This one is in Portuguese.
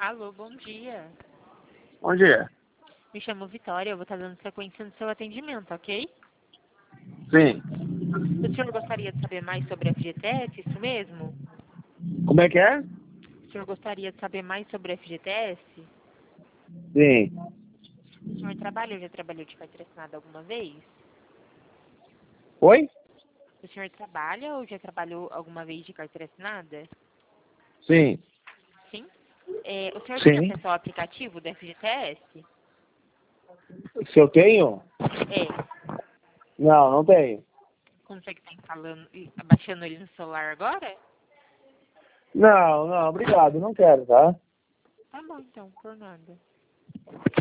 Alô, bom dia. Bom dia. Me chamo Vitória, eu vou estar dando sequência no seu atendimento, ok? Sim. O senhor gostaria de saber mais sobre a FGTS, isso mesmo? Como é que é? O senhor gostaria de saber mais sobre a FGTS? Sim. O senhor trabalha ou já trabalhou de carteira assinada alguma vez? Oi? O senhor trabalha ou já trabalhou alguma vez de carteira assinada? Sim. Sim? O senhor tem Sim. acesso ao aplicativo da FGTS? Se eu tenho? É. Não tenho. Consegue estar instalando e abaixando ele no celular agora? Não, obrigado, não quero, tá? Tá bom então, por nada.